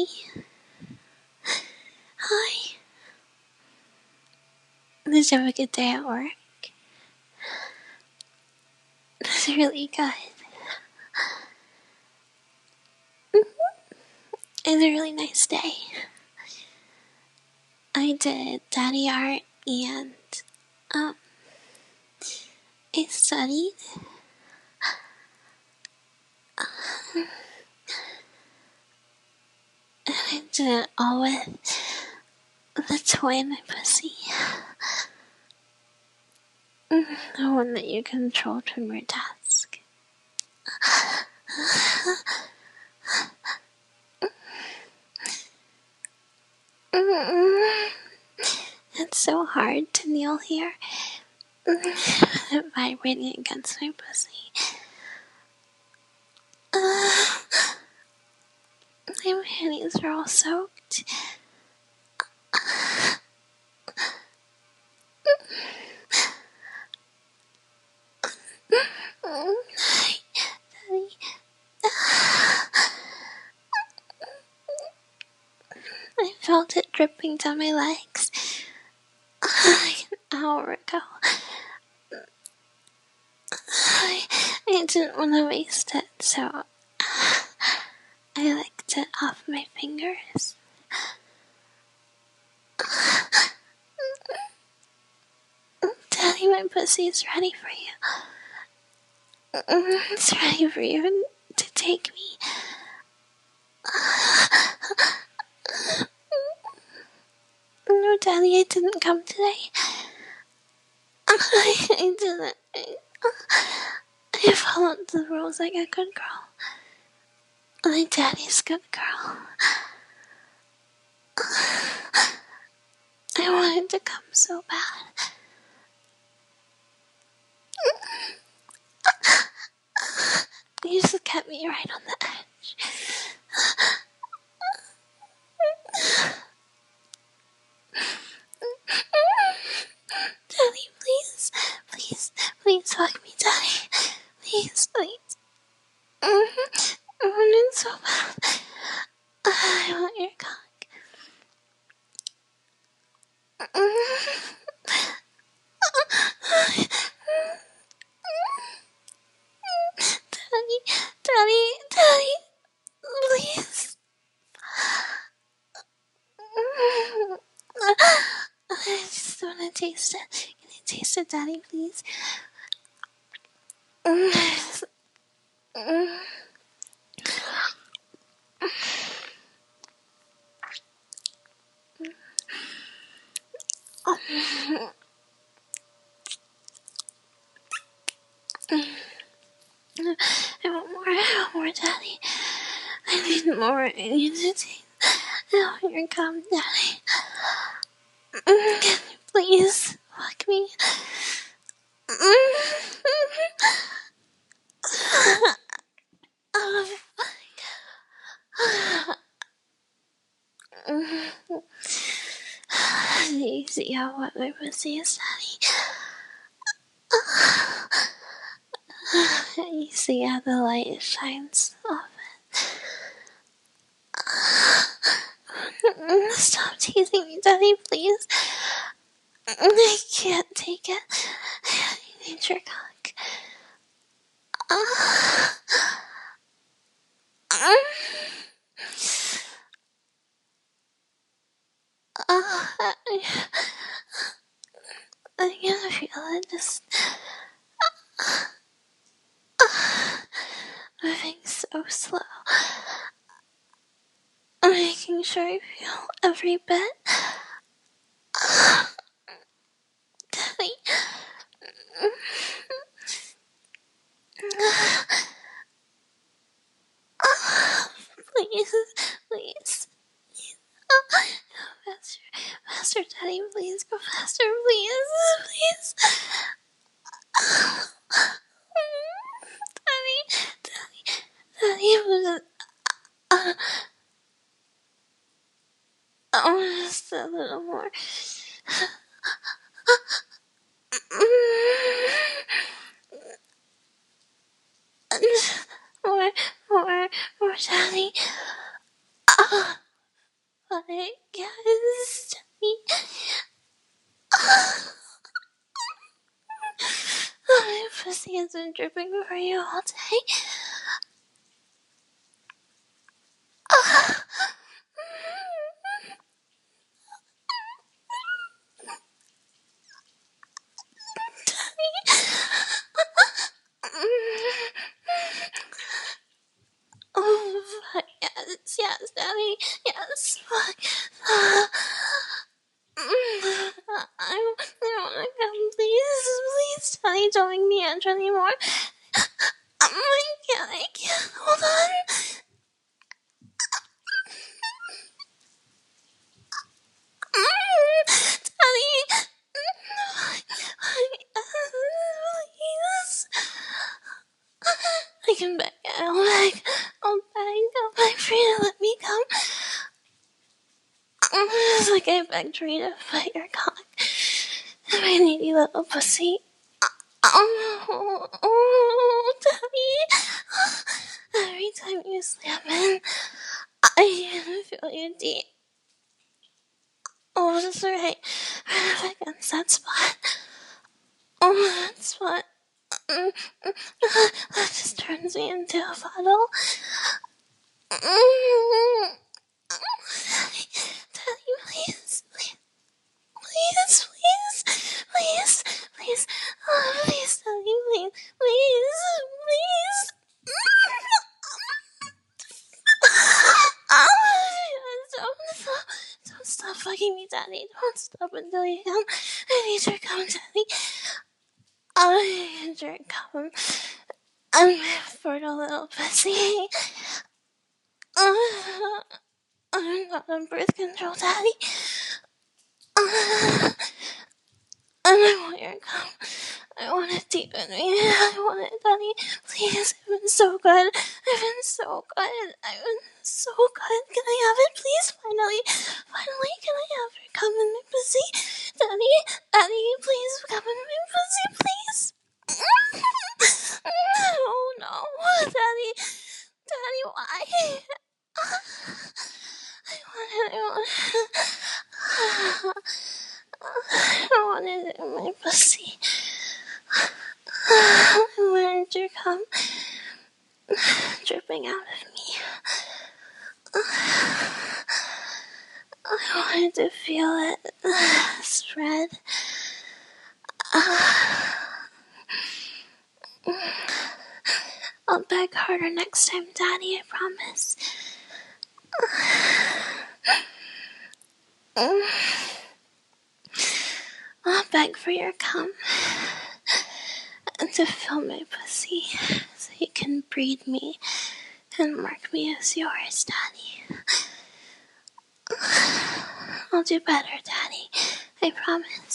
Daddy. Hi. Did you have a good day at work? That's really good. It was a really nice day. I did daddy art and, I studied. And I did it all with the toy in my pussy. The one that you controlled from your desk. It's so hard to kneel here. It vibrating against my pussy. My panties are all soaked. Daddy. I felt it dripping down my legs like an hour ago. I didn't want to waste it, so I licked it off my fingers. Daddy, my pussy is ready for you. It's ready for you to take me. No, Daddy, I didn't come today. I didn't. I followed the rules like a good girl. My daddy's good girl. I wanted to come so bad. You just kept me right on the edge. Daddy, please. Please, please fuck me, Daddy. Please, please. I want it so bad. I want your cock. Daddy, please. I just want to taste it. Can you taste it, Daddy, please? I want more, Daddy. I need more. I need to taste. I want your cum, Daddy. Can you please fuck me? You see how wet my pussy is, Daddy? You see how the light shines off it? Stop teasing me, Daddy, please. I can't take it. I need your cock. I can feel it just moving so slow. I'm making sure I feel every bit. Daddy. Please, please. Go faster, Daddy, please. Go faster, please. Daddy, just a little more. More, Daddy. but yes, Daddy. My pussy has been dripping for you all day. Oh, fuck, yes, Daddy, yes, fuck. I wanna come, please, Daddy, don't make me enter anymore. I can't, hold on. Daddy, please. I can beg, I'll beg for you to let me come. It's like I begged for you to fight your cock. My needy little pussy. Oh, Daddy. Every time you slam in, I can feel you deep. Oh, that's right. Right up against that spot. Oh, that spot. That just turns me into a bottle. Daddy, please. Please, please, please, please, oh, please, Daddy, please, please, don't stop fucking me, Daddy. Don't stop until you come. I need your cum, Daddy. I need your cum. I'm my fertile little pussy. I'm not on birth control, Daddy. And I want your cum. I want it deep in me. I want it, Daddy. Please, I've been so good. I've been so good. Can I have it, please? Finally, can I have your cum in my pussy? Daddy, please come in my pussy, please. Oh no, Daddy, why? I wanted it in my pussy. I wanted your cum dripping out of me. I wanted to feel it spread. I'll beg harder next time, Daddy, I promise. I'll beg for your cum and to fill my pussy so you can breed me and mark me as yours, Daddy. I'll do better, Daddy. I promise.